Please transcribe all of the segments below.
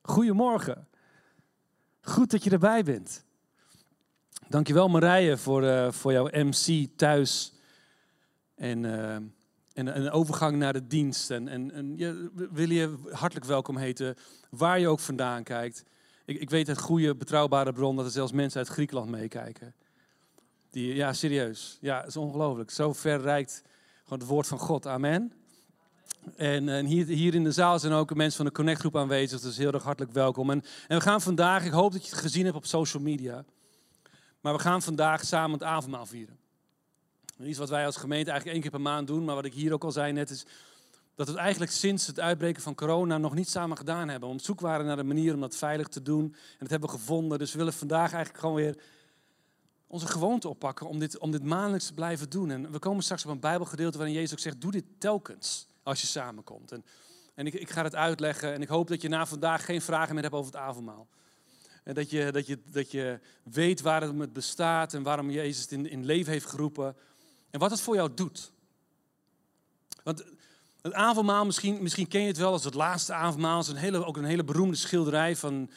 Goedemorgen. Goed dat je erbij bent. Dankjewel Marije voor jouw MC thuis en een overgang naar de dienst. Wil je hartelijk welkom heten, waar je ook vandaan kijkt. Ik weet uit goede, betrouwbare bron dat er zelfs mensen uit Griekenland meekijken. Ja, serieus. Ja, het is ongelooflijk. Zo ver reikt gewoon het woord van God. Amen. En hier in de zaal zijn ook mensen van de Connect groep aanwezig, dus heel erg hartelijk welkom. En we gaan vandaag, ik hoop dat je het gezien hebt op social media, maar we gaan vandaag samen het avondmaal vieren. Iets wat wij als gemeente eigenlijk 1 keer per maand doen, maar wat ik hier ook al zei net is, dat we het eigenlijk sinds het uitbreken van corona nog niet samen gedaan hebben. We op zoek waren naar een manier om dat veilig te doen en dat hebben we gevonden. Dus we willen vandaag eigenlijk gewoon weer onze gewoonte oppakken om dit maandelijks te blijven doen. En we komen straks op een Bijbelgedeelte waarin Jezus ook zegt, doe dit telkens als je samenkomt. En ik ga het uitleggen en ik hoop dat je na vandaag geen vragen meer hebt over het avondmaal. En dat je weet waarom het bestaat en waarom Jezus het in leven heeft geroepen. En wat het voor jou doet. Want het avondmaal, misschien ken je het wel als het laatste avondmaal. Het is ook een hele beroemde schilderij van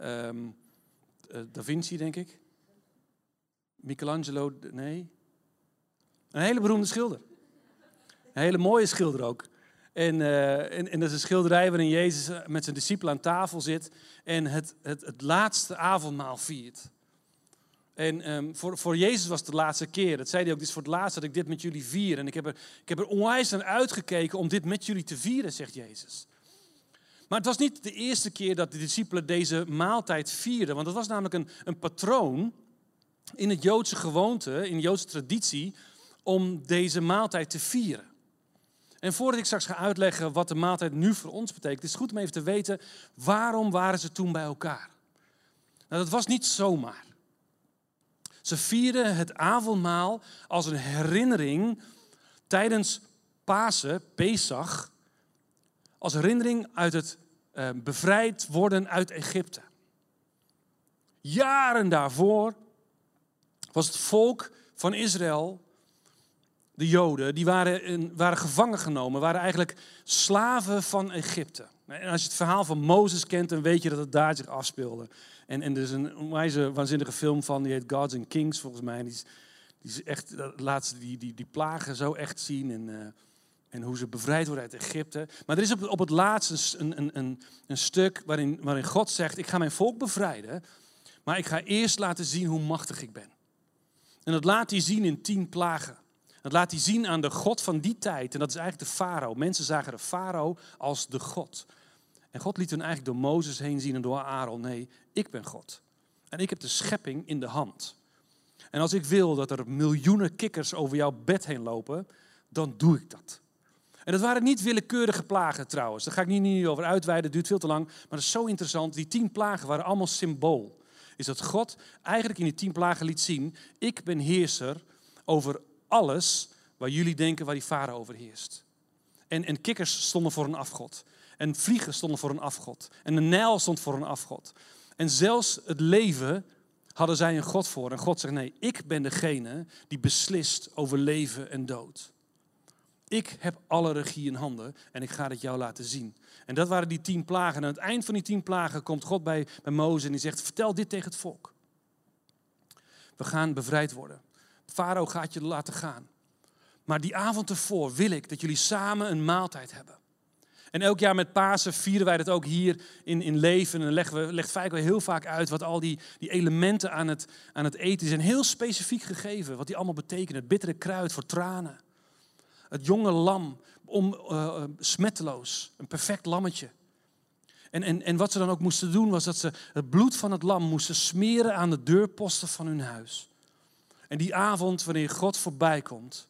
Da Vinci, denk ik. Michelangelo, nee. Een hele beroemde schilder. Een hele mooie schilder ook. En dat is een schilderij waarin Jezus met zijn discipelen aan tafel zit en het laatste avondmaal viert. En voor Jezus was het de laatste keer. Dat zei hij ook, dit is voor het laatst dat ik dit met jullie vier. En ik heb er onwijs naar uitgekeken om dit met jullie te vieren, zegt Jezus. Maar het was niet de eerste keer dat de discipelen deze maaltijd vierden. Want het was namelijk een patroon in het Joodse gewoonte, in de Joodse traditie, om deze maaltijd te vieren. En voordat ik straks ga uitleggen wat de maaltijd nu voor ons betekent, is het goed om even te weten, waarom waren ze toen bij elkaar? Nou, dat was niet zomaar. Ze vierden het avondmaal als een herinnering tijdens Pasen, Pesach, als herinnering uit het bevrijd worden uit Egypte. Jaren daarvoor was het volk van Israël, de Joden, die waren gevangen genomen, waren eigenlijk slaven van Egypte. En als je het verhaal van Mozes kent, dan weet je dat het daar zich afspeelde. En er is een onwijze waanzinnige film van, die heet Gods and Kings volgens mij. Die is echt, laat ze die plagen zo echt zien en hoe ze bevrijd worden uit Egypte. Maar er is op het laatst een stuk waarin God zegt, ik ga mijn volk bevrijden, maar ik ga eerst laten zien hoe machtig ik ben. En dat laat hij zien in 10 plagen. Dat laat hij zien aan de God van die tijd. En dat is eigenlijk de farao. Mensen zagen de farao als de God. En God liet hen eigenlijk door Mozes heen zien en door Aaron. Nee, ik ben God. En ik heb de schepping in de hand. En als ik wil dat er miljoenen kikkers over jouw bed heen lopen, dan doe ik dat. En dat waren niet willekeurige plagen trouwens. Daar ga ik niet over uitweiden, het duurt veel te lang. Maar dat is zo interessant. Die 10 plagen waren allemaal symbool. Is dat God eigenlijk in die 10 plagen liet zien, ik ben heerser over alles waar jullie denken waar die farao over heerst. En kikkers stonden voor een afgod. En vliegen stonden voor een afgod. En de Nijl stond voor een afgod. En zelfs het leven hadden zij een God voor. En God zegt, nee, ik ben degene die beslist over leven en dood. Ik heb alle regie in handen en ik ga het jou laten zien. En dat waren die 10 plagen. En aan het eind van die 10 plagen komt God bij Mozes en die zegt, vertel dit tegen het volk. We gaan bevrijd worden. Farao gaat je laten gaan. Maar die avond ervoor wil ik dat jullie samen een maaltijd hebben. En elk jaar met Pasen vieren wij dat ook hier in Leven. En dan legt Fijk wel heel vaak uit wat al die elementen aan het eten zijn. Heel specifiek gegeven wat die allemaal betekenen. Het bittere kruid voor tranen. Het jonge lam, smetteloos. Een perfect lammetje. En wat ze dan ook moesten doen was dat ze het bloed van het lam moesten smeren aan de deurposten van hun huis. En die avond wanneer God voorbij komt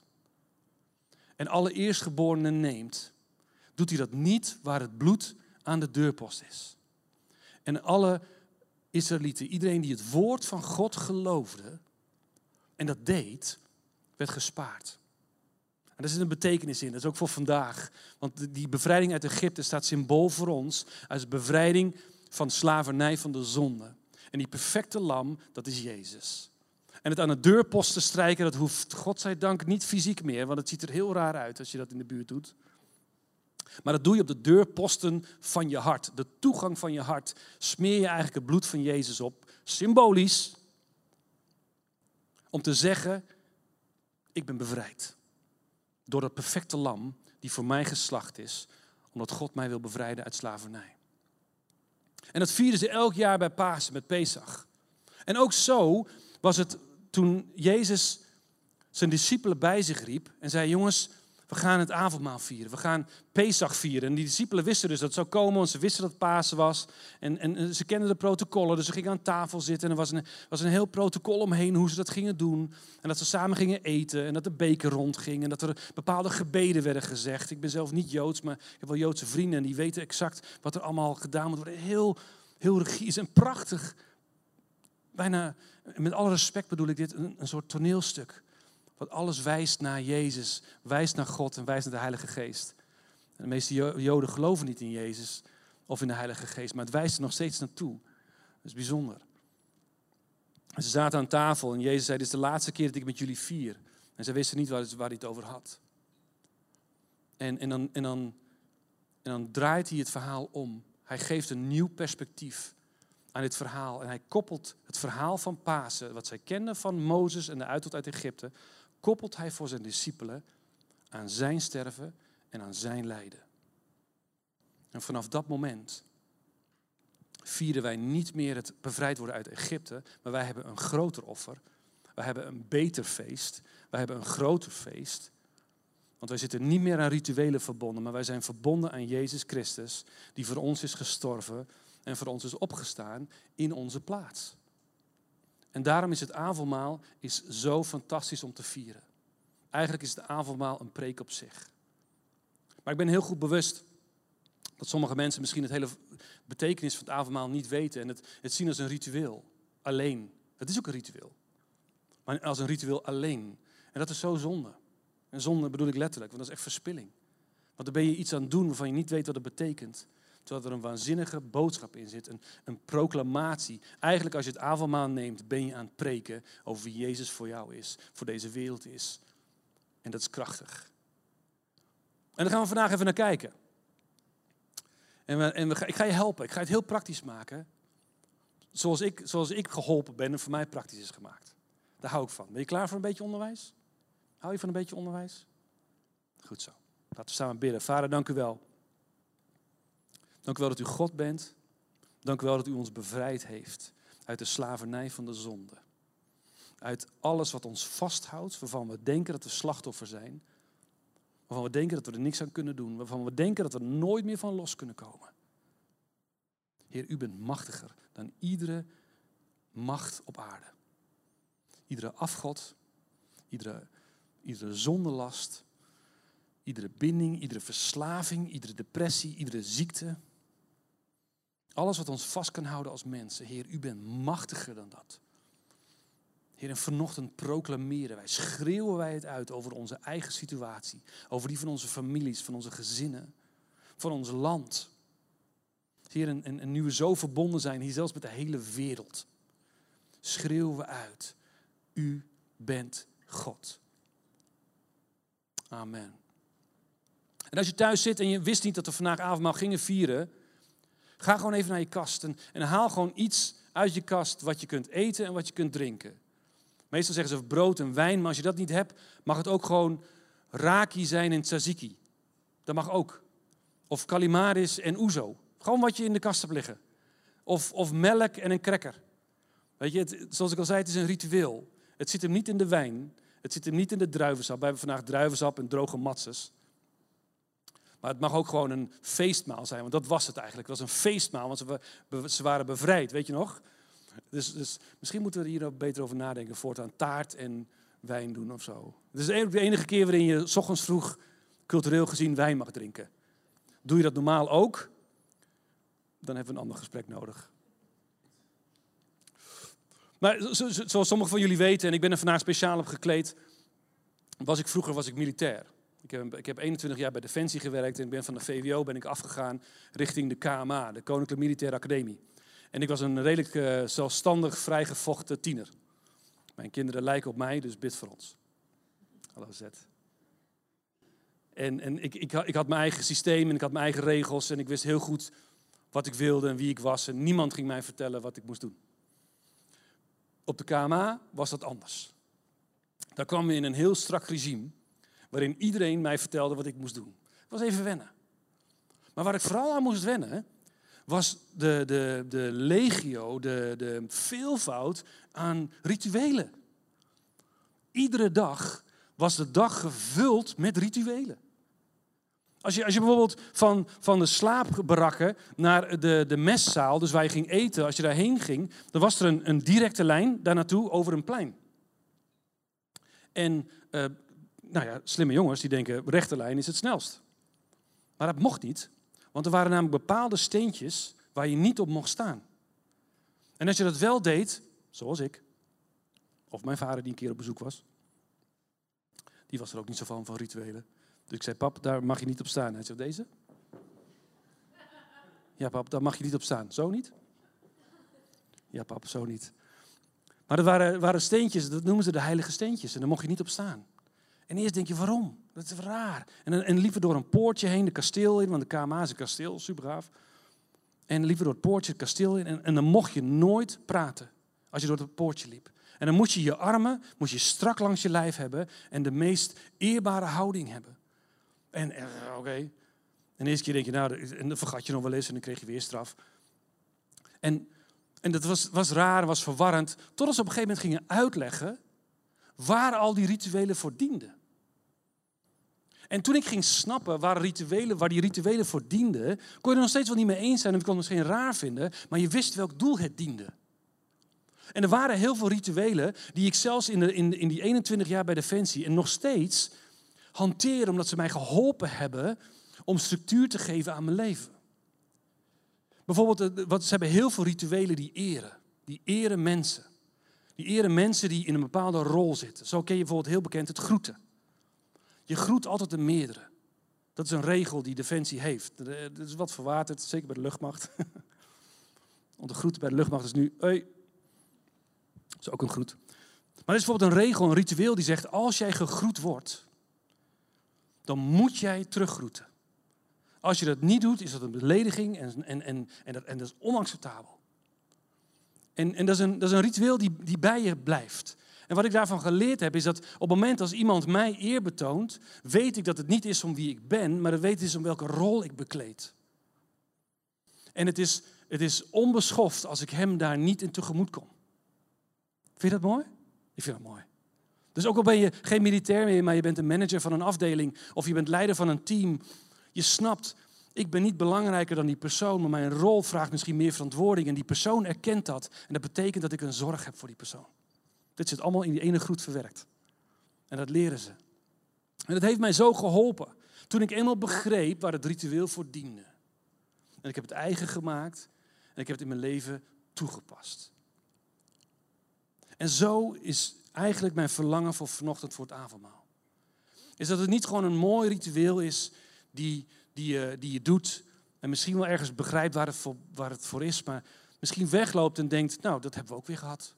en alle eerstgeborenen neemt, doet hij dat niet waar het bloed aan de deurpost is. En alle Israëlieten, iedereen die het woord van God geloofde en dat deed, werd gespaard. En daar zit een betekenis in, dat is ook voor vandaag. Want die bevrijding uit Egypte staat symbool voor ons als de bevrijding van slavernij van de zonde. En die perfecte lam, dat is Jezus. En het aan de deurposten strijken, dat hoeft godzijdank niet fysiek meer, want het ziet er heel raar uit als je dat in de buurt doet. Maar dat doe je op de deurposten van je hart. De toegang van je hart smeer je eigenlijk het bloed van Jezus op. Symbolisch. Om te zeggen, ik ben bevrijd. Door dat perfecte lam die voor mij geslacht is. Omdat God mij wil bevrijden uit slavernij. En dat vierden ze elk jaar bij Pasen met Pesach. En ook zo was het toen Jezus zijn discipelen bij zich riep en zei, jongens, we gaan het avondmaal vieren. We gaan Pesach vieren. En die discipelen wisten dus dat het zou komen, want ze wisten dat het Pasen was. En ze kenden de protocollen, dus ze gingen aan tafel zitten. En er was een heel protocol omheen hoe ze dat gingen doen. En dat ze samen gingen eten en dat de beker rondging. En dat er bepaalde gebeden werden gezegd. Ik ben zelf niet Joods, maar ik heb wel Joodse vrienden. En die weten exact wat er allemaal gedaan moet worden. Heel regie en prachtig. Bijna, met alle respect bedoel ik dit, een soort toneelstuk. Wat alles wijst naar Jezus, wijst naar God en wijst naar de Heilige Geest. En de meeste Joden geloven niet in Jezus of in de Heilige Geest, maar het wijst er nog steeds naartoe. Dat is bijzonder. En ze zaten aan tafel en Jezus zei, dit is de laatste keer dat ik met jullie vier. En ze wisten niet waar hij het over had. En dan draait hij het verhaal om. Hij geeft een nieuw perspectief aan dit verhaal. En hij koppelt het verhaal van Pasen, wat zij kenden van Mozes en de uittocht uit Egypte, koppelt hij voor zijn discipelen aan zijn sterven en aan zijn lijden. En vanaf dat moment vieren wij niet meer het bevrijd worden uit Egypte, maar wij hebben een groter offer. Wij hebben een beter feest. Wij hebben een groter feest. Want wij zitten niet meer aan rituelen verbonden, maar wij zijn verbonden aan Jezus Christus, die voor ons is gestorven en voor ons is opgestaan in onze plaats. En daarom is het avondmaal zo fantastisch om te vieren. Eigenlijk is het avondmaal een preek op zich. Maar ik ben heel goed bewust dat sommige mensen misschien het hele betekenis van het avondmaal niet weten en het zien als een ritueel. Alleen. Het is ook een ritueel. Maar als een ritueel alleen. En dat is zo zonde. En zonde bedoel ik letterlijk, want dat is echt verspilling. Want dan ben je iets aan het doen waarvan je niet weet wat het betekent. Terwijl er een waanzinnige boodschap in zit, een proclamatie. Eigenlijk als je het avondmaal neemt, ben je aan het preken over wie Jezus voor jou is, voor deze wereld is. En dat is krachtig. En daar gaan we vandaag even naar kijken. Ik ga je helpen, ik ga het heel praktisch maken. Zoals ik geholpen ben en voor mij praktisch is gemaakt. Daar hou ik van. Ben je klaar voor een beetje onderwijs? Hou je van een beetje onderwijs? Goed zo. Laten we samen bidden. Vader, dank u wel. Dank u wel dat u God bent. Dank u wel dat u ons bevrijd heeft uit de slavernij van de zonde. Uit alles wat ons vasthoudt, waarvan we denken dat we slachtoffer zijn. Waarvan we denken dat we er niks aan kunnen doen. Waarvan we denken dat we er nooit meer van los kunnen komen. Heer, u bent machtiger dan iedere macht op aarde. Iedere afgod, iedere zondelast, iedere binding, iedere verslaving, iedere depressie, iedere ziekte. Alles wat ons vast kan houden als mensen. Heer, u bent machtiger dan dat. Heer, en vanochtend proclameren wij, schreeuwen wij het uit over onze eigen situatie. Over die van onze families, van onze gezinnen, van ons land. Heer, en nu we zo verbonden zijn, hier zelfs met de hele wereld, schreeuwen we uit, u bent God. Amen. En als je thuis zit en je wist niet dat we vandaag avondmaal gingen vieren, ga gewoon even naar je kast en haal gewoon iets uit je kast wat je kunt eten en wat je kunt drinken. Meestal zeggen ze brood en wijn, maar als je dat niet hebt, mag het ook gewoon raki zijn en tzatziki. Dat mag ook. Of kalimaris en ouzo. Gewoon wat je in de kast hebt liggen. Of melk en een cracker. Weet je, zoals ik al zei, het is een ritueel. Het zit hem niet in de wijn. Het zit hem niet in de druivensap. We hebben vandaag druivensap en droge matzes. Maar het mag ook gewoon een feestmaal zijn, want dat was het eigenlijk. Het was een feestmaal, want ze waren bevrijd, weet je nog? Dus misschien moeten we er hier beter over nadenken, voortaan taart en wijn doen of zo. Het is de enige keer waarin je 's ochtends vroeg cultureel gezien wijn mag drinken. Doe je dat normaal ook? Dan hebben we een ander gesprek nodig. Maar zoals sommigen van jullie weten, en ik ben er vandaag speciaal op gekleed, vroeger was ik militair. Ik heb 21 jaar bij Defensie gewerkt en ik ben van de VWO afgegaan richting de KMA, de Koninklijke Militaire Academie. En ik was een redelijk zelfstandig, vrijgevochten tiener. Mijn kinderen lijken op mij, dus bid voor ons. Hallo Zet. En ik had mijn eigen systeem en ik had mijn eigen regels. En ik wist heel goed wat ik wilde en wie ik was. En niemand ging mij vertellen wat ik moest doen. Op de KMA was dat anders. Daar kwam we in een heel strak regime, waarin iedereen mij vertelde wat ik moest doen. Het was even wennen. Maar waar ik vooral aan moest wennen, was de legio, de veelvoud aan rituelen. Iedere dag was de dag gevuld met rituelen. Als je bijvoorbeeld van de slaapbarakken naar de meszaal, dus waar je ging eten, als je daarheen ging, dan was er een directe lijn daar naartoe over een plein. En slimme jongens die denken, rechte lijn is het snelst. Maar dat mocht niet, want er waren namelijk bepaalde steentjes waar je niet op mocht staan. En als je dat wel deed, zoals ik, of mijn vader die een keer op bezoek was, die was er ook niet zo van rituelen. Dus ik zei, pap, daar mag je niet op staan. Hij zei, deze? Ja, pap, daar mag je niet op staan. Zo niet? Ja, pap, zo niet. Maar er waren steentjes, dat noemen ze de heilige steentjes. En daar mocht je niet op staan. En eerst denk je, waarom? Dat is raar. En liever door een poortje heen, de kasteel in, want de KMA is een kasteel, super gaaf. En liever door het poortje, het kasteel in. En dan mocht je nooit praten als je door het poortje liep. En dan moest je je armen strak langs je lijf hebben en de meest eerbare houding hebben. En oké. En de eerste keer denk je, en dan vergat je nog wel eens en dan kreeg je weer straf. En dat was raar, was verwarrend. Totdat ze op een gegeven moment gingen uitleggen waar al die rituelen voor dienden. En toen ik ging snappen waar die rituelen voor dienden, kon je er nog steeds wel niet mee eens zijn en ik kon het misschien raar vinden, maar je wist welk doel het diende. En er waren heel veel rituelen die ik zelfs in die 21 jaar bij Defensie en nog steeds hanteer, omdat ze mij geholpen hebben om structuur te geven aan mijn leven. Bijvoorbeeld, ze hebben heel veel rituelen die eren. Die eren mensen. Die eren mensen die in een bepaalde rol zitten. Zo ken je bijvoorbeeld heel bekend het groeten. Je groet altijd de meerdere. Dat is een regel die Defensie heeft. Dat is wat verwaterd, zeker bij de luchtmacht. Want de groeten bij de luchtmacht is nu, hey. Dat is ook een groet. Maar er is bijvoorbeeld een regel, een ritueel die zegt, als jij gegroet wordt, dan moet jij teruggroeten. Als je dat niet doet, is dat een belediging en dat is onacceptabel. En dat is een ritueel die bij je blijft. En wat ik daarvan geleerd heb, is dat op het moment als iemand mij eer betoont, weet ik dat het niet is om wie ik ben, maar dat weet is om welke rol ik bekleed. En het is onbeschoft als ik hem daar niet in tegemoet kom. Vind je dat mooi? Ik vind dat mooi. Dus ook al ben je geen militair meer, maar je bent een manager van een afdeling of je bent leider van een team. Je snapt, ik ben niet belangrijker dan die persoon, maar mijn rol vraagt misschien meer verantwoording. En die persoon erkent dat. En dat betekent dat ik een zorg heb voor die persoon. Dit zit allemaal in die ene groet verwerkt. En dat leren ze. En dat heeft mij zo geholpen. Toen ik eenmaal begreep waar het ritueel voor diende. En ik heb het eigen gemaakt. En ik heb het in mijn leven toegepast. En zo is eigenlijk mijn verlangen voor vanochtend voor het avondmaal. Is dat het niet gewoon een mooi ritueel is die je doet. En misschien wel ergens begrijpt waar het voor is. Maar misschien wegloopt en denkt, nou dat hebben we ook weer gehad.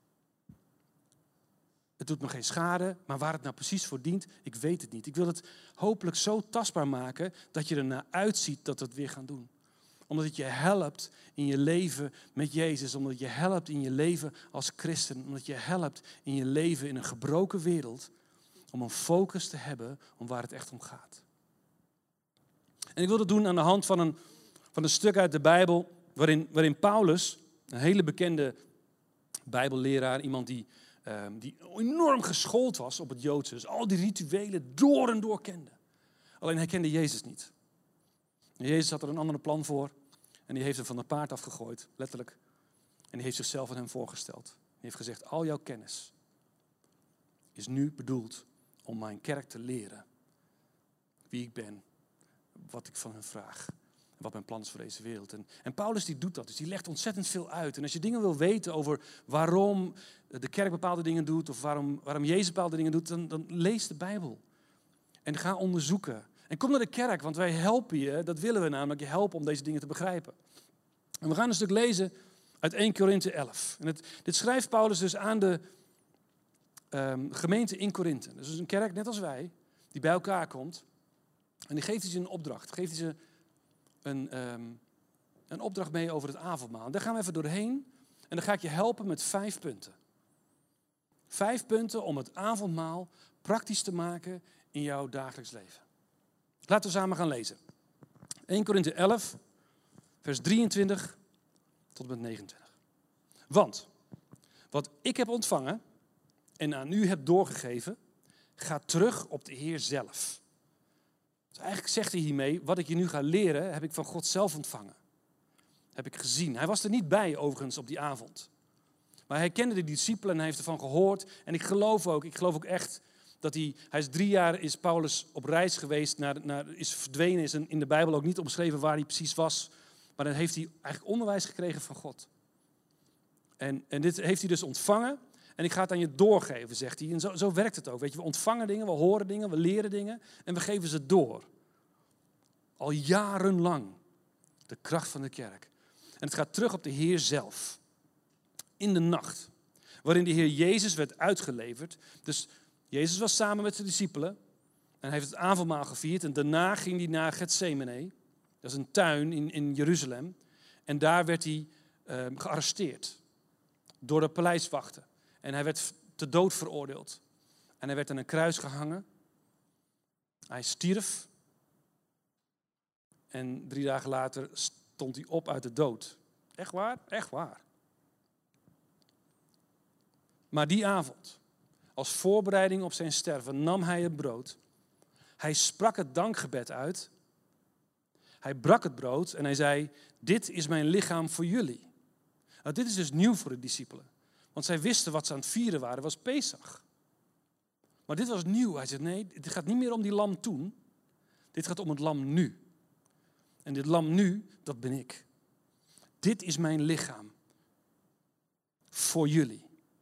Het doet me geen schade, maar waar het nou precies voor dient, ik weet het niet. Ik wil het hopelijk zo tastbaar maken dat je ernaar uitziet dat we het weer gaan doen. Omdat het je helpt in je leven met Jezus. Omdat het je helpt in je leven als christen. Omdat het je helpt in je leven in een gebroken wereld. Om een focus te hebben om waar het echt om gaat. En ik wil dat doen aan de hand van een stuk uit de Bijbel. Waarin Paulus, een hele bekende Bijbelleraar. Iemand die enorm geschoold was op het Joodse. Dus al die rituelen door en door kende. Alleen hij kende Jezus niet. En Jezus had er een ander plan voor. En die heeft hem van het paard afgegooid, letterlijk. En die heeft zichzelf aan hem voorgesteld. Die heeft gezegd, al jouw kennis is nu bedoeld om mijn kerk te leren. Wie ik ben, wat ik van hen vraag. En wat mijn plan is voor deze wereld. En Paulus die doet dat, dus die legt ontzettend veel uit. En als je dingen wil weten over waarom de kerk bepaalde dingen doet. Of waarom Jezus bepaalde dingen doet, dan lees de Bijbel. En ga onderzoeken. En kom naar de kerk, want wij helpen je, dat willen we namelijk, je helpen om deze dingen te begrijpen. En we gaan een stuk lezen uit 1 Korinthe 11. En dit schrijft Paulus dus aan de gemeente in Korinthe. Dus een kerk net als wij, die bij elkaar komt. En die geeft hij ze een opdracht. Geeft hij ze een opdracht mee over het avondmaal. En daar gaan we even doorheen. En dan ga ik je helpen met 5 punten. 5 punten om het avondmaal praktisch te maken in jouw dagelijks leven. Laten we samen gaan lezen. 1 Korinthe 11, vers 23 tot en met 29. Want wat ik heb ontvangen en aan u heb doorgegeven, gaat terug op de Heer zelf. Dus eigenlijk zegt hij hiermee, wat ik je nu ga leren, heb ik van God zelf ontvangen. Heb ik gezien. Hij was er niet bij overigens op die avond. Maar hij kende de discipelen en hij heeft ervan gehoord. En ik geloof ook echt dat hij is 3 jaar is Paulus op reis geweest, is verdwenen, is in de Bijbel ook niet omschreven waar hij precies was. Maar dan heeft hij eigenlijk onderwijs gekregen van God. En dit heeft hij dus ontvangen. En ik ga het aan je doorgeven, zegt hij. En zo werkt het ook. Weet je, we ontvangen dingen, we horen dingen, we leren dingen en we geven ze door. Al jarenlang. De kracht van de kerk. En het gaat terug op de Heer zelf. In de nacht. Waarin de Heer Jezus werd uitgeleverd. Dus Jezus was samen met zijn discipelen. En hij heeft het avondmaal gevierd. En daarna ging hij naar Getsemane. Dat is een tuin in Jeruzalem. En daar werd hij gearresteerd. Door de paleiswachten. En hij werd te dood veroordeeld. En hij werd aan een kruis gehangen. Hij stierf. En 3 dagen later stond hij op uit de dood. Echt waar? Echt waar. Maar die avond, als voorbereiding op zijn sterven, nam hij het brood. Hij sprak het dankgebed uit. Hij brak het brood en hij zei, dit is mijn lichaam voor jullie. Nou, dit is dus nieuw voor de discipelen. Want zij wisten wat ze aan het vieren waren, was Pesach. Maar dit was nieuw. Hij zei, nee, het gaat niet meer om die lam toen. Dit gaat om het lam nu. En dit lam nu, dat ben ik. Dit is mijn lichaam. Voor jullie.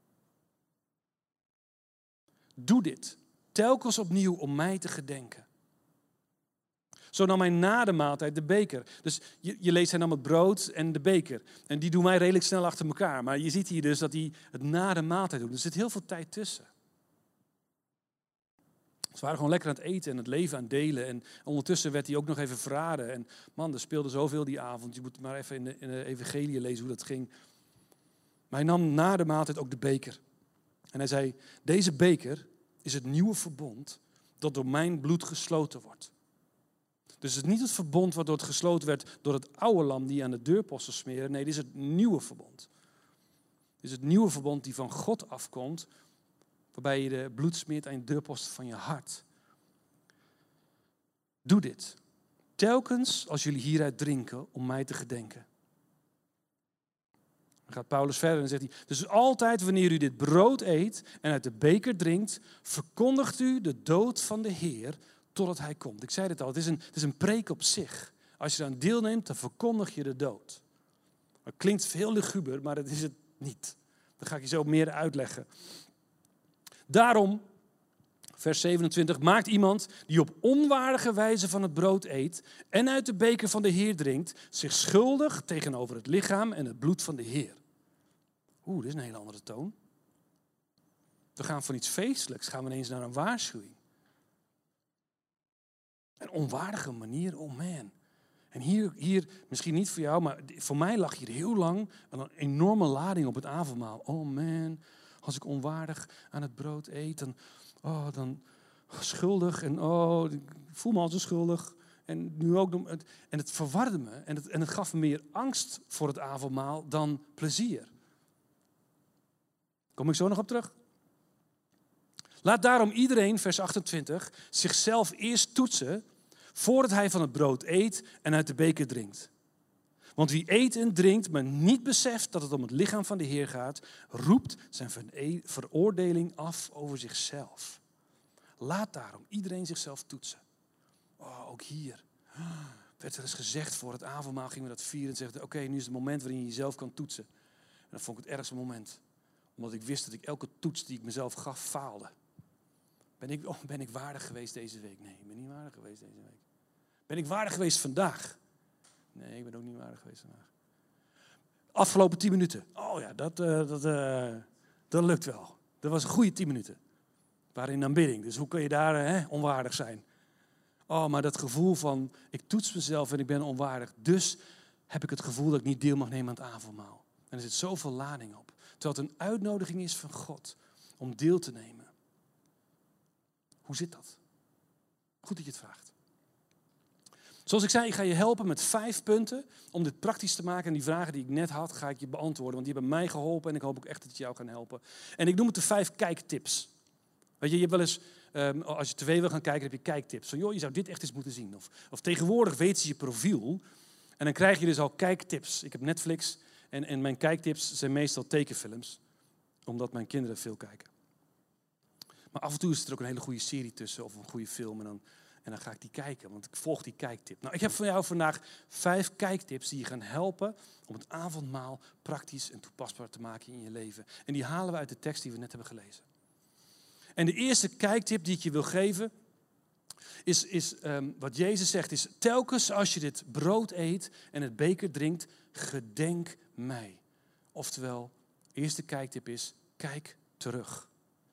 Doe dit. Telkens opnieuw om mij te gedenken. Zo nam hij na de maaltijd de beker. Dus je leest, hij nam het brood en de beker. En die doen wij redelijk snel achter elkaar. Maar je ziet hier dus dat hij het na de maaltijd doet. Er zit heel veel tijd tussen. Ze waren gewoon lekker aan het eten en het leven aan het delen. En ondertussen werd hij ook nog even verraden. En man, er speelde zoveel die avond. Je moet maar even in de evangelie lezen hoe dat ging. Maar hij nam na de maaltijd ook de beker. En hij zei, deze beker is het nieuwe verbond dat door mijn bloed gesloten wordt. Dus het is niet het verbond waardoor het gesloten werd door het oude lam die aan de deurposten smeren. Nee, dit is het nieuwe verbond. Dit is het nieuwe verbond die van God afkomt, waarbij je de bloed smeert aan de deurposten van je hart. Doe dit. Telkens als jullie hieruit drinken om mij te gedenken. Dan gaat Paulus verder en zegt hij, dus altijd wanneer u dit brood eet en uit de beker drinkt, verkondigt u de dood van de Heer totdat hij komt. Ik zei het al, het is een preek op zich. Als je eraan deelneemt, dan verkondig je de dood. Het klinkt veel luguber, maar dat is het niet. Dat ga ik je zo meer uitleggen. Daarom, vers 27, maakt iemand die op onwaardige wijze van het brood eet en uit de beker van de Heer drinkt, zich schuldig tegenover het lichaam en het bloed van de Heer. Dit is een hele andere toon. We gaan van iets feestelijks, gaan we ineens naar een waarschuwing. Een onwaardige manier, oh man. En hier, misschien niet voor jou, maar voor mij lag hier heel lang een enorme lading op het avondmaal. Oh man, als ik onwaardig aan het brood eet, dan schuldig en ik voel me al zo schuldig. En nu ook, en het verwarde me en het gaf me meer angst voor het avondmaal dan plezier. Kom ik zo nog op terug? Laat daarom iedereen, vers 28, zichzelf eerst toetsen voordat hij van het brood eet en uit de beker drinkt. Want wie eet en drinkt, maar niet beseft dat het om het lichaam van de Heer gaat, roept zijn veroordeling af over zichzelf. Laat daarom iedereen zichzelf toetsen. Ook hier. Werd er eens gezegd voor het avondmaal gingen we dat vieren en zeggen, oké, nu is het moment waarin je jezelf kan toetsen. En dat vond ik het ergste moment. Omdat ik wist dat ik elke toets die ik mezelf gaf, faalde. Ben ik waardig geweest deze week? Nee, ik ben niet waardig geweest deze week. Ben ik waardig geweest vandaag? Nee, ik ben ook niet waardig geweest vandaag. Afgelopen 10 minuten. Oh ja, dat lukt wel. Dat was een goede 10 minuten. We waren in aanbidding, dus hoe kun je daar onwaardig zijn? Oh, maar dat gevoel van, ik toets mezelf en ik ben onwaardig. Dus heb ik het gevoel dat ik niet deel mag nemen aan het avondmaal. En er zit zoveel lading op. Terwijl het een uitnodiging is van God om deel te nemen. Hoe zit dat? Goed dat je het vraagt. Zoals ik zei, ik ga je helpen met 5 punten om dit praktisch te maken. En die vragen die ik net had, ga ik je beantwoorden. Want die hebben mij geholpen en ik hoop ook echt dat het jou kan helpen. En ik noem het de 5 kijktips. Weet je hebt wel eens, als je tv wil gaan kijken, heb je kijktips. Van, joh, je zou dit echt eens moeten zien. Of tegenwoordig weten ze je profiel. En dan krijg je dus al kijktips. Ik heb Netflix en mijn kijktips zijn meestal tekenfilms. Omdat mijn kinderen veel kijken. Maar af en toe is er ook een hele goede serie tussen of een goede film. En dan ga ik die kijken, want ik volg die kijktip. Nou, ik heb voor jou vandaag 5 kijktips die je gaan helpen om het avondmaal praktisch en toepasbaar te maken in je leven. En die halen we uit de tekst die we net hebben gelezen. En de eerste kijktip die ik je wil geven is wat Jezus zegt, is telkens als je dit brood eet en het beker drinkt, gedenk mij. Oftewel, de eerste kijktip is, kijk terug.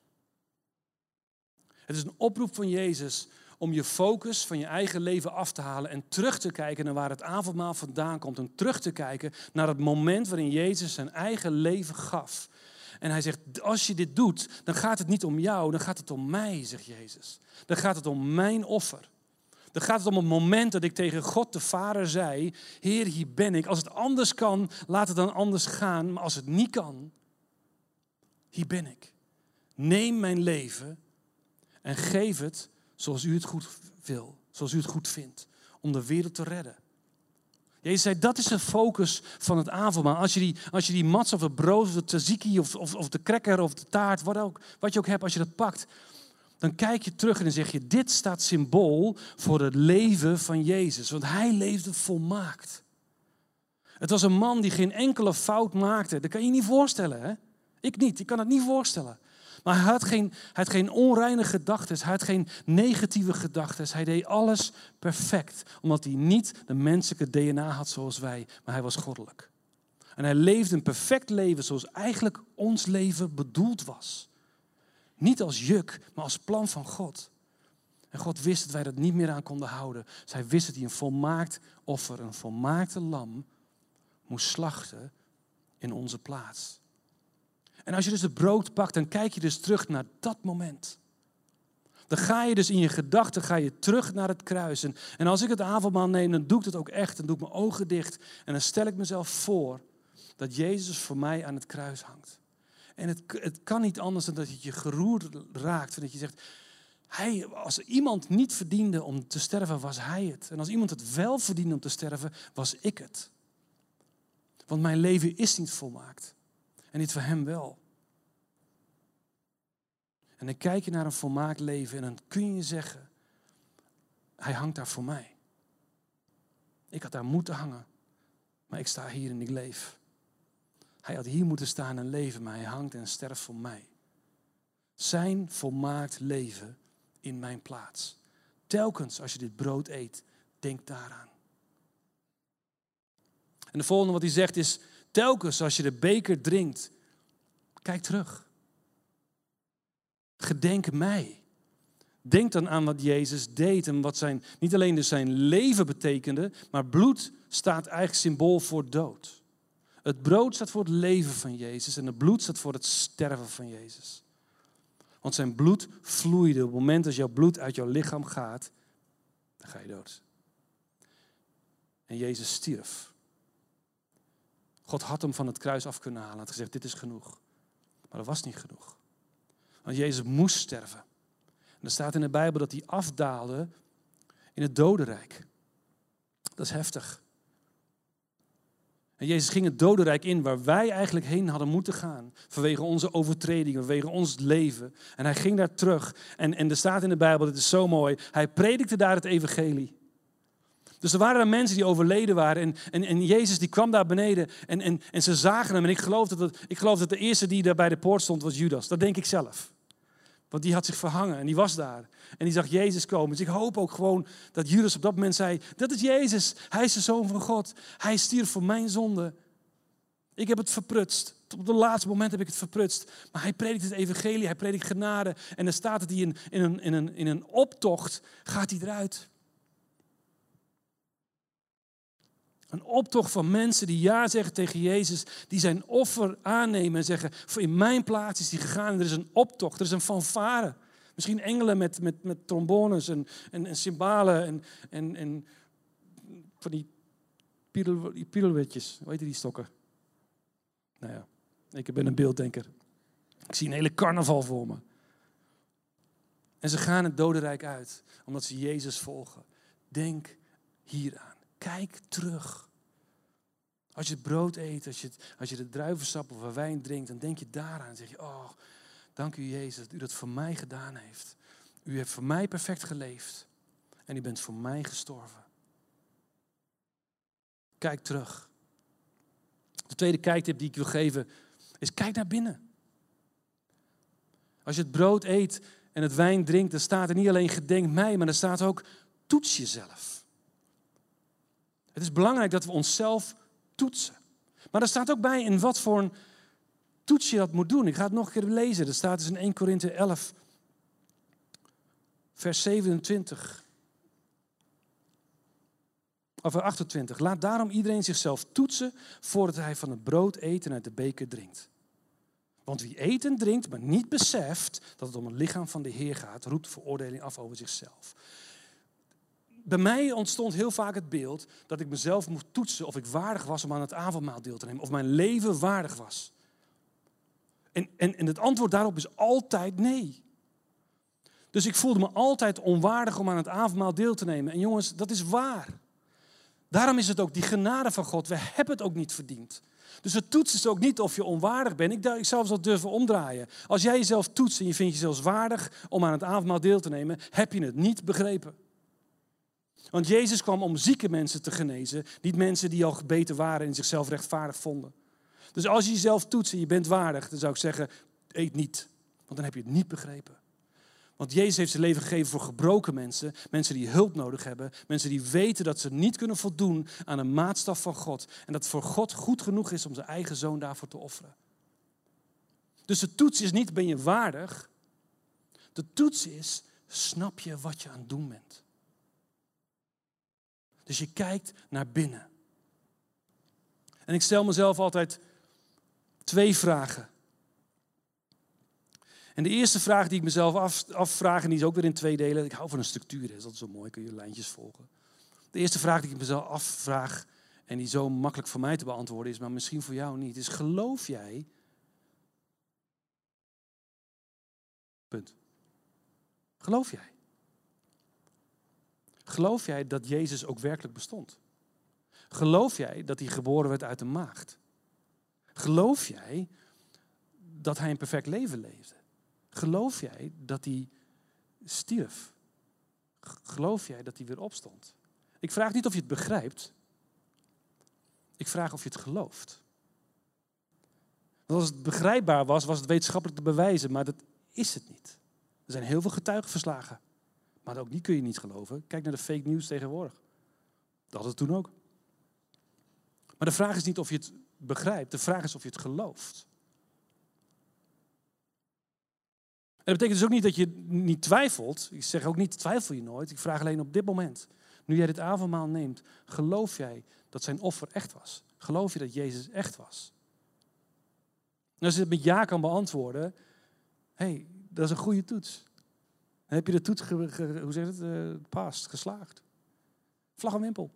Het is een oproep van Jezus om je focus van je eigen leven af te halen en terug te kijken naar waar het avondmaal vandaan komt. En terug te kijken naar het moment waarin Jezus zijn eigen leven gaf. En hij zegt, als je dit doet, dan gaat het niet om jou, dan gaat het om mij, zegt Jezus. Dan gaat het om mijn offer. Dan gaat het om het moment dat ik tegen God de Vader zei, Heer, hier ben ik. Als het anders kan, laat het dan anders gaan. Maar als het niet kan, hier ben ik. Neem mijn leven en geef het zoals u het goed wil, zoals u het goed vindt, om de wereld te redden. Jezus zei, dat is de focus van het avondmaal. Als je die mats of het brood of de tzatziki of de cracker of de taart, wat je ook hebt, als je dat pakt, dan kijk je terug en dan zeg je, dit staat symbool voor het leven van Jezus. Want hij leefde volmaakt. Het was een man die geen enkele fout maakte. Dat kan je niet voorstellen, hè? Ik niet, ik kan het niet voorstellen. Maar hij had geen onreine gedachten, hij had geen negatieve gedachten. Hij deed alles perfect, omdat hij niet de menselijke DNA had zoals wij, maar hij was goddelijk. En hij leefde een perfect leven zoals eigenlijk ons leven bedoeld was. Niet als juk, maar als plan van God. En God wist dat wij dat niet meer aan konden houden. Dus hij wist dat hij een volmaakt offer, een volmaakte lam moest slachten in onze plaats. En als je dus het brood pakt, dan kijk je dus terug naar dat moment. Dan ga je dus in je gedachten terug naar het kruis. En als ik het avondmaal neem, dan doe ik dat ook echt. Dan doe ik mijn ogen dicht en dan stel ik mezelf voor dat Jezus voor mij aan het kruis hangt. En het kan niet anders dan dat het je geroerd raakt. Dat je zegt, als iemand niet verdiende om te sterven, was hij het. En als iemand het wel verdiende om te sterven, was ik het. Want mijn leven is niet volmaakt. En niet voor hem wel. En dan kijk je naar een volmaakt leven en dan kun je zeggen, hij hangt daar voor mij. Ik had daar moeten hangen, maar ik sta hier en ik leef. Hij had hier moeten staan en leven, maar hij hangt en sterft voor mij. Zijn volmaakt leven in mijn plaats. Telkens als je dit brood eet, denk daaraan. En de volgende wat hij zegt is, telkens als je de beker drinkt, kijk terug. Gedenk mij. Denk dan aan wat Jezus deed en wat niet alleen dus zijn leven betekende, maar bloed staat eigenlijk symbool voor dood. Het brood staat voor het leven van Jezus en het bloed staat voor het sterven van Jezus. Want zijn bloed vloeide. Op het moment dat jouw bloed uit jouw lichaam gaat, dan ga je dood. En Jezus stierf. God had hem van het kruis af kunnen halen. Hij had gezegd, dit is genoeg. Maar dat was niet genoeg. Want Jezus moest sterven. En er staat in de Bijbel dat hij afdaalde in het dodenrijk. Dat is heftig. En Jezus ging het dodenrijk in waar wij eigenlijk heen hadden moeten gaan. Vanwege onze overtredingen, vanwege ons leven. En hij ging daar terug. En er staat in de Bijbel, dit is zo mooi. Hij predikte daar het evangelie. Dus er waren er mensen die overleden waren. En Jezus die kwam daar beneden. En ze zagen hem. En ik geloof dat de eerste die daar bij de poort stond was Judas. Dat denk ik zelf. Want die had zich verhangen en die was daar. En die zag Jezus komen. Dus ik hoop ook gewoon dat Judas op dat moment zei, dat is Jezus. Hij is de Zoon van God. Hij stierf voor mijn zonde. Ik heb het verprutst. Tot op het laatste moment heb ik het verprutst. Maar hij predikt het evangelie, hij predikt genade. En dan staat het hij in een optocht, gaat hij eruit. Een optocht van mensen die ja zeggen tegen Jezus, die zijn offer aannemen en zeggen, in mijn plaats is hij gegaan en er is een optocht, er is een fanfare. Misschien engelen met trombones en cymbalen en van die pirouetjes, hoe heet die stokken? Nou ja, ik ben een beelddenker. Ik zie een hele carnaval voor me. En ze gaan het dodenrijk uit, omdat ze Jezus volgen. Denk hieraan. Kijk terug. Als je het brood eet, als je de druivensap of wijn drinkt, dan denk je daaraan. Dan zeg je, oh, dank u Jezus dat u dat voor mij gedaan heeft. U hebt voor mij perfect geleefd. En u bent voor mij gestorven. Kijk terug. De tweede kijktip die ik wil geven is kijk naar binnen. Als je het brood eet en het wijn drinkt, dan staat er niet alleen gedenk mij, maar er staat ook toets jezelf. Het is belangrijk dat we onszelf toetsen. Maar er staat ook bij in wat voor een toets je dat moet doen. Ik ga het nog een keer lezen. Dat staat dus in 1 Korinthe 11, vers 27. Of 28. Laat daarom iedereen zichzelf toetsen voordat hij van het brood eet en uit de beker drinkt. Want wie eet en drinkt, maar niet beseft dat het om het lichaam van de Heer gaat, roept veroordeling af over zichzelf. Bij mij ontstond heel vaak het beeld dat ik mezelf moest toetsen of ik waardig was om aan het avondmaal deel te nemen. Of mijn leven waardig was. En het antwoord daarop is altijd nee. Dus ik voelde me altijd onwaardig om aan het avondmaal deel te nemen. En jongens, dat is waar. Daarom is het ook die genade van God. We hebben het ook niet verdiend. Dus het toetsen is ook niet of je onwaardig bent. Ik zou zelfs durven omdraaien. Als jij jezelf toetst en je vindt jezelf waardig om aan het avondmaal deel te nemen, heb je het niet begrepen. Want Jezus kwam om zieke mensen te genezen, niet mensen die al gebeten waren en zichzelf rechtvaardig vonden. Dus als je jezelf toetst en je bent waardig, dan zou ik zeggen, eet niet. Want dan heb je het niet begrepen. Want Jezus heeft zijn leven gegeven voor gebroken mensen, mensen die hulp nodig hebben, mensen die weten dat ze niet kunnen voldoen aan een maatstaf van God. En dat het voor God goed genoeg is om zijn eigen zoon daarvoor te offeren. Dus de toets is niet, ben je waardig? De toets is, snap je wat je aan het doen bent? Dus je kijkt naar binnen. En ik stel mezelf altijd 2 vragen. En de eerste vraag die ik mezelf afvraag, en die is ook weer in 2 delen. Ik hou van een structuur, dat is altijd zo mooi, kun je lijntjes volgen. De eerste vraag die ik mezelf afvraag, en die zo makkelijk voor mij te beantwoorden is, maar misschien voor jou niet, is geloof jij? Punt. Geloof jij? Geloof jij dat Jezus ook werkelijk bestond? Geloof jij dat hij geboren werd uit een maagd? Geloof jij dat hij een perfect leven leefde? Geloof jij dat hij stierf? Geloof jij dat hij weer opstond? Ik vraag niet of je het begrijpt. Ik vraag of je het gelooft. Want als het begrijpbaar was, was het wetenschappelijk te bewijzen, maar dat is het niet. Er zijn heel veel getuigenverslagen. Maar ook die kun je niet geloven. Kijk naar de fake news tegenwoordig. Dat had het toen ook. Maar de vraag is niet of je het begrijpt. De vraag is of je het gelooft. En dat betekent dus ook niet dat je niet twijfelt. Ik zeg ook niet, twijfel je nooit. Ik vraag alleen op dit moment. Nu jij dit avondmaal neemt, geloof jij dat zijn offer echt was? Geloof je dat Jezus echt was? En als je het met ja kan beantwoorden, hey, dat is een goede toets. Dan heb je de toets, hoe zeg je het, past, geslaagd. Vlag en wimpel.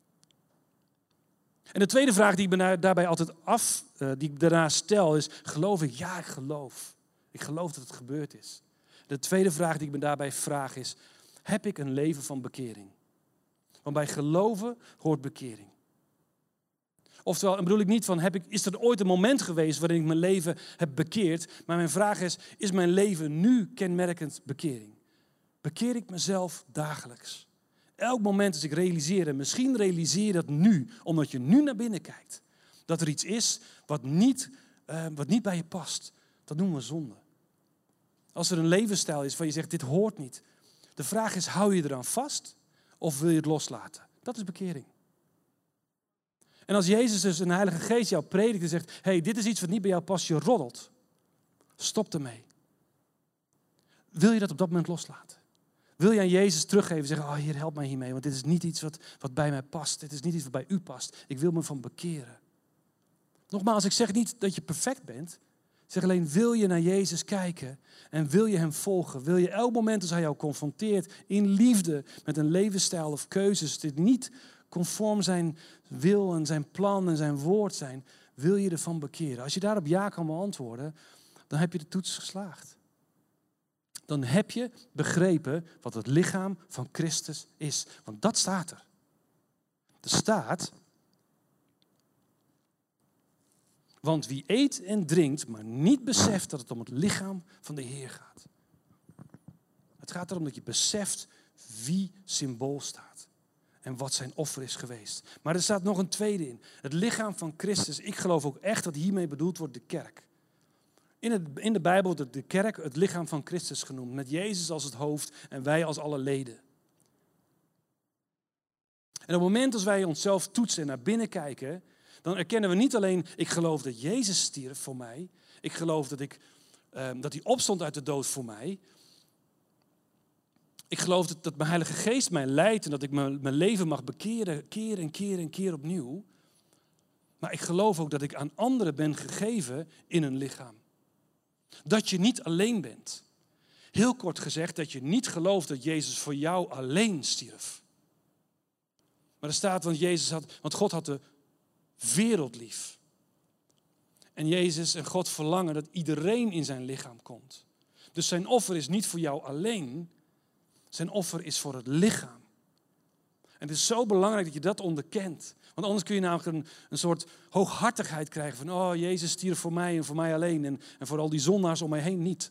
En de tweede vraag die ik me daarbij altijd die ik daarna stel is, geloof ik? Ja, ik geloof. Ik geloof dat het gebeurd is. De tweede vraag die ik me daarbij vraag is, heb ik een leven van bekering? Want bij geloven hoort bekering. Oftewel, en bedoel ik niet van, is er ooit een moment geweest waarin ik mijn leven heb bekeerd? Maar mijn vraag is mijn leven nu kenmerkend bekering? Bekeer ik mezelf dagelijks? Elk moment als ik realiseer, en misschien realiseer je dat nu, omdat je nu naar binnen kijkt, dat er iets is wat niet bij je past. Dat noemen we zonde. Als er een levensstijl is waar je zegt, dit hoort niet. De vraag is, hou je eraan vast of wil je het loslaten? Dat is bekering. En als Jezus dus een Heilige Geest jou predikt en zegt, hey, dit is iets wat niet bij jou past, je roddelt. Stop ermee. Wil je dat op dat moment loslaten? Wil je aan Jezus teruggeven, zeggen, oh Heer, help mij hiermee, want dit is niet iets wat bij mij past. Dit is niet iets wat bij u past. Ik wil me van bekeren. Nogmaals, ik zeg niet dat je perfect bent. Ik zeg alleen, wil je naar Jezus kijken en wil je hem volgen? Wil je elk moment als hij jou confronteert in liefde met een levensstijl of keuzes, dit niet conform zijn wil en zijn plan en zijn woord zijn, wil je ervan bekeren? Als je daarop ja kan beantwoorden, dan heb je de toets geslaagd. Dan heb je begrepen wat het lichaam van Christus is. Want dat staat er. Er staat, want wie eet en drinkt, maar niet beseft dat het om het lichaam van de Heer gaat. Het gaat erom dat je beseft wie symbool staat. En wat zijn offer is geweest. Maar er staat nog een tweede in. Het lichaam van Christus. Ik geloof ook echt dat hiermee bedoeld wordt de kerk. In de Bijbel wordt de kerk het lichaam van Christus genoemd. Met Jezus als het hoofd en wij als alle leden. En op het moment als wij onszelf toetsen en naar binnen kijken, dan erkennen we niet alleen, ik geloof dat Jezus stierf voor mij. Ik geloof dat hij opstond uit de dood voor mij. Ik geloof dat mijn Heilige Geest mij leidt en dat ik mijn leven mag bekeren, keer en keer opnieuw. Maar ik geloof ook dat ik aan anderen ben gegeven in een lichaam. Dat je niet alleen bent. Heel kort gezegd, dat je niet gelooft dat Jezus voor jou alleen stierf. Maar er staat, want God had de wereld lief. En Jezus en God verlangen dat iedereen in zijn lichaam komt. Dus zijn offer is niet voor jou alleen. Zijn offer is voor het lichaam. En het is zo belangrijk dat je dat onderkent. Want anders kun je namelijk een soort hooghartigheid krijgen van, oh, Jezus stierf voor mij en voor mij alleen en voor al die zondaars om mij heen niet.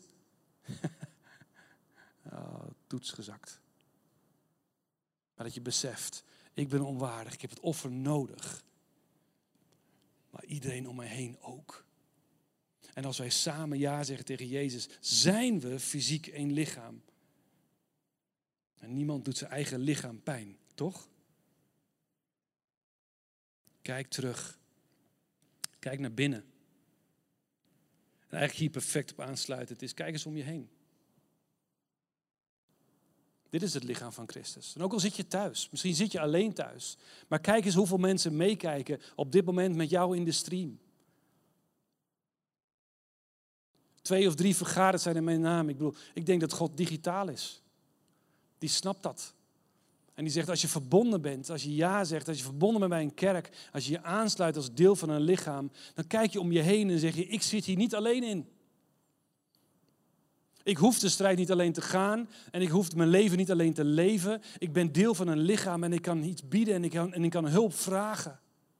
Toets gezakt. Maar dat je beseft, ik ben onwaardig, ik heb het offer nodig. Maar iedereen om mij heen ook. En als wij samen ja zeggen tegen Jezus, zijn we fysiek één lichaam. En niemand doet zijn eigen lichaam pijn, toch? Kijk terug. Kijk naar binnen. En eigenlijk hier perfect op aansluiten. Het is, kijk eens om je heen. Dit is het lichaam van Christus. En ook al zit je thuis. Misschien zit je alleen thuis. Maar kijk eens hoeveel mensen meekijken op dit moment met jou in de stream. 2 of 3 vergaderd zijn in mijn naam. Ik denk dat God digitaal is. Die snapt dat. En die zegt, als je verbonden bent, als je ja zegt, als je verbonden bent bij een kerk, als je je aansluit als deel van een lichaam, dan kijk je om je heen en zeg je, ik zit hier niet alleen in. Ik hoef de strijd niet alleen te gaan en ik hoef mijn leven niet alleen te leven. Ik ben deel van een lichaam en ik kan iets bieden en ik kan hulp vragen.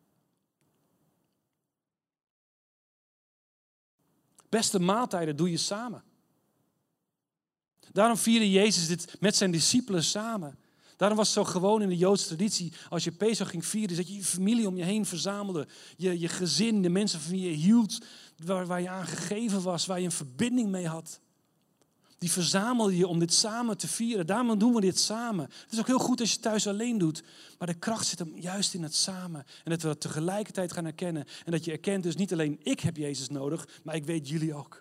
Beste maaltijden doe je samen. Daarom vierde Jezus dit met zijn discipelen samen. Daarom was het zo gewoon in de Joodse traditie. Als je Pesach ging vieren, dat je je familie om je heen verzamelde. Je gezin, de mensen van wie je hield. Waar je aan gegeven was, waar je een verbinding mee had. Die verzamelde je om dit samen te vieren. Daarom doen we dit samen. Het is ook heel goed als je het thuis alleen doet. Maar de kracht zit hem juist in het samen. En dat we dat tegelijkertijd gaan herkennen. En dat je erkent dus niet alleen ik heb Jezus nodig, maar ik weet jullie ook.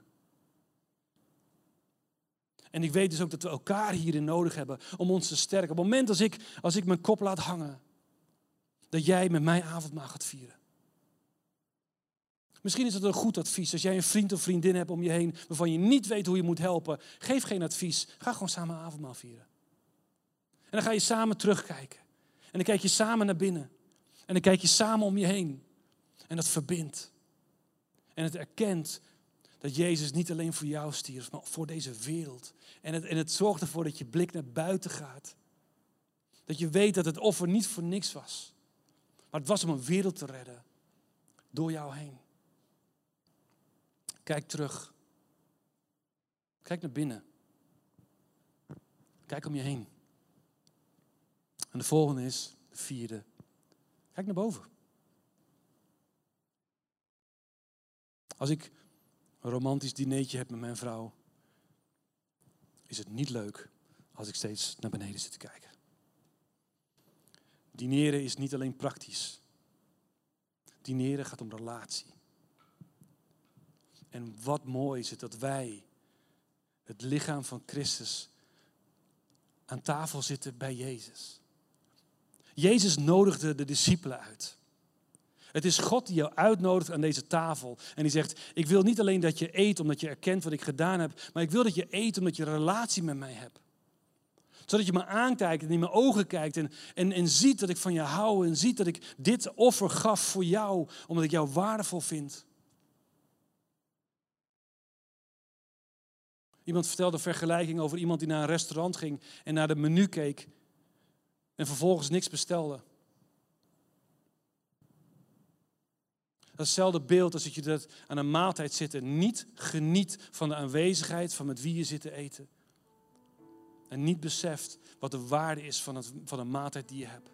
En ik weet dus ook dat we elkaar hierin nodig hebben om ons te sterken. Op het moment als ik mijn kop laat hangen, dat jij met mij avondmaal gaat vieren. Misschien is het een goed advies. Als jij een vriend of vriendin hebt om je heen waarvan je niet weet hoe je moet helpen, geef geen advies. Ga gewoon samen avondmaal vieren. En dan ga je samen terugkijken. En dan kijk je samen naar binnen. En dan kijk je samen om je heen. En dat verbindt. En het erkent dat Jezus niet alleen voor jou stierf, maar voor deze wereld. En het zorgt ervoor dat je blik naar buiten gaat. Dat je weet dat het offer niet voor niks was. Maar het was om een wereld te redden. Door jou heen. Kijk terug. Kijk naar binnen. Kijk om je heen. En de volgende is, de vierde. Kijk naar boven. Als ik een romantisch dinertje heb met mijn vrouw, is het niet leuk als ik steeds naar beneden zit te kijken. Dineren is niet alleen praktisch. Dineren gaat om relatie. En wat mooi is het dat wij het lichaam van Christus aan tafel zitten bij Jezus. Jezus nodigde de discipelen uit. Het is God die jou uitnodigt aan deze tafel. En die zegt, ik wil niet alleen dat je eet omdat je erkent wat ik gedaan heb. Maar ik wil dat je eet omdat je een relatie met mij hebt. Zodat je me aankijkt en in mijn ogen kijkt. En ziet dat ik van je hou. En ziet dat ik dit offer gaf voor jou. Omdat ik jou waardevol vind. Iemand vertelde een vergelijking over iemand die naar een restaurant ging. En naar de menu keek. En vervolgens niks bestelde. Dat is hetzelfde beeld als dat je dat aan een maaltijd zit en niet geniet van de aanwezigheid van met wie je zit te eten. En niet beseft wat de waarde is van een maaltijd die je hebt.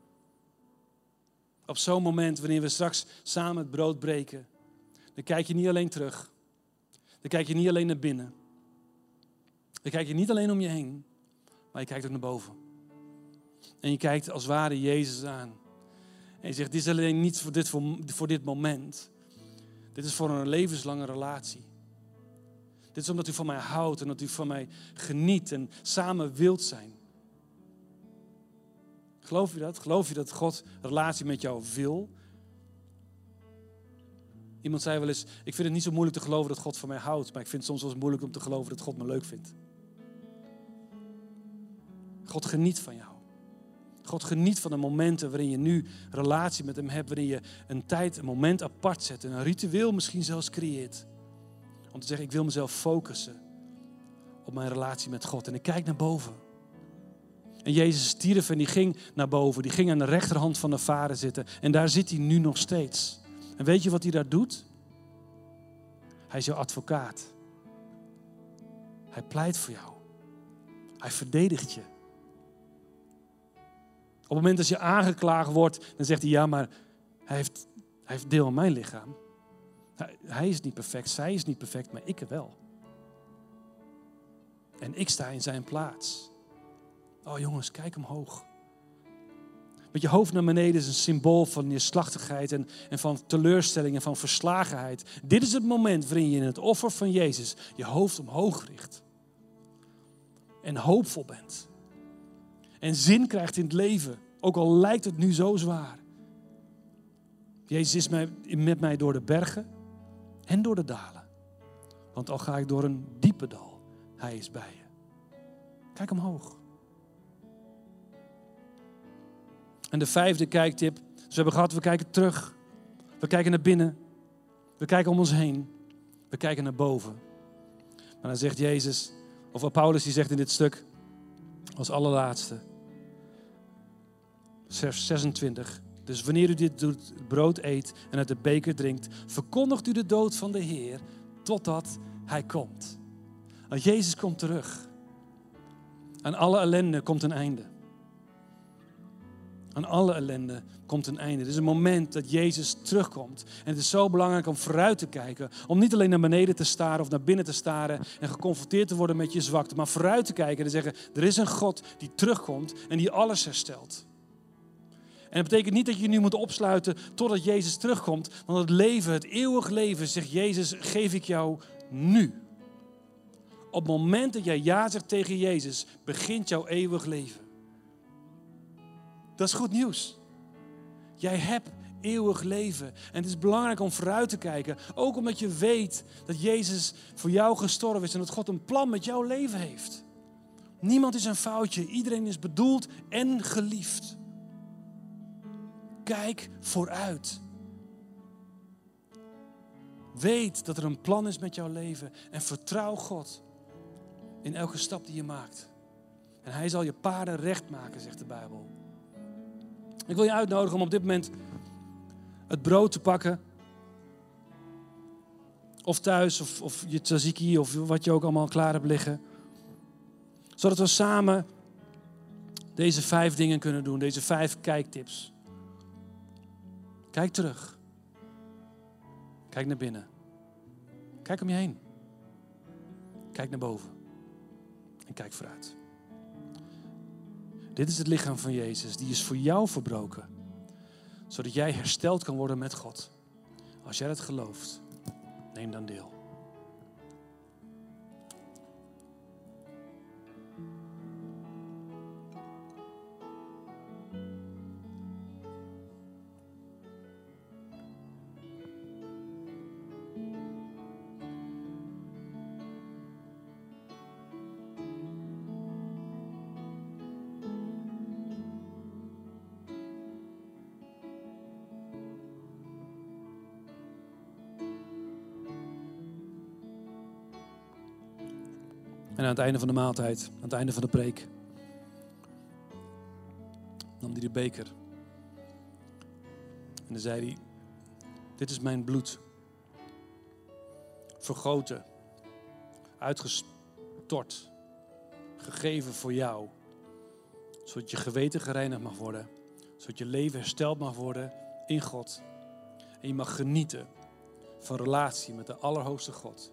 Op zo'n moment, wanneer we straks samen het brood breken, dan kijk je niet alleen terug. Dan kijk je niet alleen naar binnen. Dan kijk je niet alleen om je heen, maar je kijkt ook naar boven. En je kijkt als ware Jezus aan. En je zegt, dit is alleen niet voor dit moment. Dit is voor een levenslange relatie. Dit is omdat u van mij houdt en dat u van mij geniet en samen wilt zijn. Geloof je dat? Geloof je dat God een relatie met jou wil? Iemand zei wel eens, ik vind het niet zo moeilijk te geloven dat God van mij houdt. Maar ik vind het soms wel eens moeilijk om te geloven dat God me leuk vindt. God geniet van jou. God geniet van de momenten waarin je nu relatie met hem hebt. Waarin je een moment apart zet. En een ritueel misschien zelfs creëert. Om te zeggen, ik wil mezelf focussen op mijn relatie met God. En ik kijk naar boven. En Jezus stierf en die ging naar boven. Die ging aan de rechterhand van de Vader zitten. En daar zit hij nu nog steeds. En weet je wat hij daar doet? Hij is jouw advocaat. Hij pleit voor jou. Hij verdedigt je. Op het moment dat je aangeklaagd wordt, dan zegt hij, ja, maar hij heeft deel aan mijn lichaam. Hij is niet perfect, zij is niet perfect, maar ik wel. En ik sta in zijn plaats. Oh jongens, kijk omhoog. Met je hoofd naar beneden is een symbool van neerslachtigheid en van teleurstelling en van verslagenheid. Dit is het moment waarin je in het offer van Jezus je hoofd omhoog richt. En hoopvol bent. En zin krijgt in het leven, ook al lijkt het nu zo zwaar. Jezus is met mij door de bergen en door de dalen. Want al ga ik door een diepe dal, hij is bij je. Kijk omhoog. En de 5e kijktip. Dus we hebben gehad, we kijken terug. We kijken naar binnen. We kijken om ons heen. We kijken naar boven. Maar dan zegt Jezus, of Paulus die zegt in dit stuk, als allerlaatste. Vers 26. Dus wanneer u dit doet, het brood eet en uit de beker drinkt, verkondigt u de dood van de Heer totdat hij komt. Want Jezus komt terug. Aan alle ellende komt een einde. Aan alle ellende komt een einde. Het is een moment dat Jezus terugkomt. En het is zo belangrijk om vooruit te kijken. Om niet alleen naar beneden te staren of naar binnen te staren en geconfronteerd te worden met je zwakte. Maar vooruit te kijken en te zeggen, er is een God die terugkomt en die alles herstelt. En dat betekent niet dat je nu moet opsluiten totdat Jezus terugkomt. Want het leven, het eeuwig leven, zegt Jezus, geef ik jou nu. Op het moment dat jij ja zegt tegen Jezus, begint jouw eeuwig leven. Dat is goed nieuws. Jij hebt eeuwig leven. En het is belangrijk om vooruit te kijken. Ook omdat je weet dat Jezus voor jou gestorven is en dat God een plan met jouw leven heeft. Niemand is een foutje. Iedereen is bedoeld en geliefd. Kijk vooruit. Weet dat er een plan is met jouw leven. En vertrouw God in elke stap die je maakt. En hij zal je paden recht maken, zegt de Bijbel. Ik wil je uitnodigen om op dit moment het brood te pakken. Of thuis, of je tzatziki, of wat je ook allemaal klaar hebt liggen. Zodat we samen deze 5 dingen kunnen doen. Deze 5 kijktips. Kijk terug. Kijk naar binnen. Kijk om je heen. Kijk naar boven. En kijk vooruit. Dit is het lichaam van Jezus. Die is voor jou verbroken. Zodat jij hersteld kan worden met God. Als jij dat gelooft, neem dan deel. En aan het einde van de maaltijd, aan het einde van de preek, nam hij de beker. En dan zei hij, dit is mijn bloed. Vergoten, uitgestort, gegeven voor jou. Zodat je geweten gereinigd mag worden. Zodat je leven hersteld mag worden in God. En je mag genieten van relatie met de Allerhoogste God.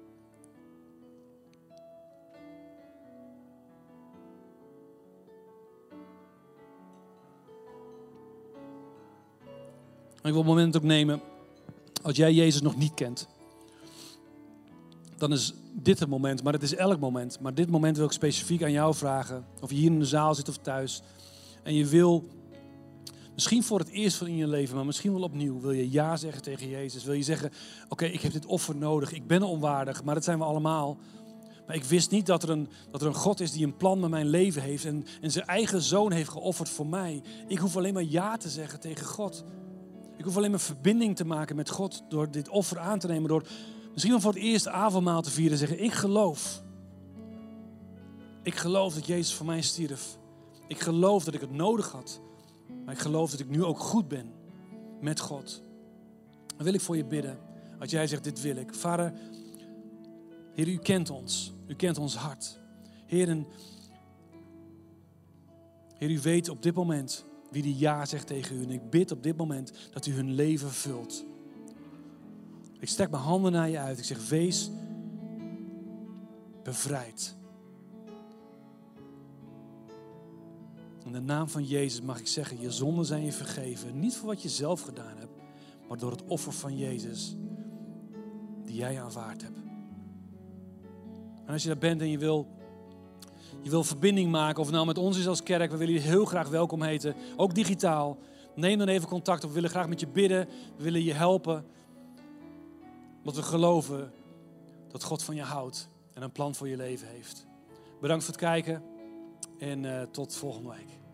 En ik wil het moment ook nemen, als jij Jezus nog niet kent, dan is dit het moment, maar het is elk moment. Maar dit moment wil ik specifiek aan jou vragen, of je hier in de zaal zit of thuis. En je wil, misschien voor het eerst van in je leven, maar misschien wel opnieuw, wil je ja zeggen tegen Jezus. Wil je zeggen, oké, ik heb dit offer nodig, ik ben onwaardig, maar dat zijn we allemaal. Maar ik wist niet dat er een God is die een plan met mijn leven heeft en zijn eigen zoon heeft geofferd voor mij. Ik hoef alleen maar ja te zeggen tegen God. Ik hoef alleen maar verbinding te maken met God door dit offer aan te nemen. Door misschien wel voor het eerst avondmaal te vieren en zeggen, ik geloof. Ik geloof dat Jezus voor mij stierf. Ik geloof dat ik het nodig had. Maar ik geloof dat ik nu ook goed ben met God. Dan wil ik voor je bidden. Als jij zegt, dit wil ik. Vader, Heer, u kent ons. U kent ons hart. Heer, u weet op dit moment wie die ja zegt tegen u. En ik bid op dit moment dat u hun leven vult. Ik strek mijn handen naar je uit. Ik zeg, wees bevrijd. In de naam van Jezus mag ik zeggen, je zonden zijn je vergeven. Niet voor wat je zelf gedaan hebt, maar door het offer van Jezus die jij aanvaard hebt. En als je daar bent en je wil verbinding maken, of het nou met ons is als kerk, we willen je heel graag welkom heten, ook digitaal. Neem dan even contact op, we willen graag met je bidden, we willen je helpen. Want we geloven dat God van je houdt en een plan voor je leven heeft. Bedankt voor het kijken en tot volgende week.